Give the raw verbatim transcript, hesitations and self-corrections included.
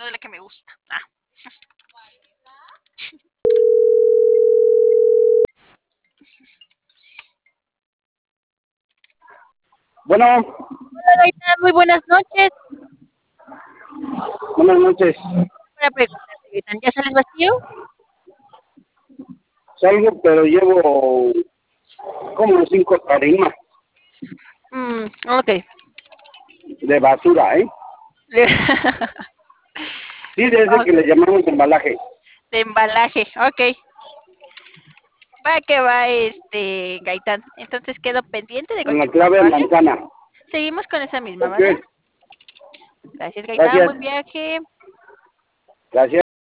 no de la que me gusta. Ah. Bueno. Hola, Gaitán, muy buenas noches. Buenas noches. Para preguntarte, Gaitán, ¿ya sales vacío? Salgo, pero llevo como cinco tarimas. Mm, ok. De basura, ¿eh? Sí, de ese Okay. que le llamamos embalaje. De embalaje, ok. Va que va, este, Gaitán. Entonces quedo pendiente de Con la cualquier cosa, clave ¿vale? manzana. Seguimos con esa misma, Ok. ¿vale? Gracias, Gaitán. Gracias. Buen viaje. Gracias.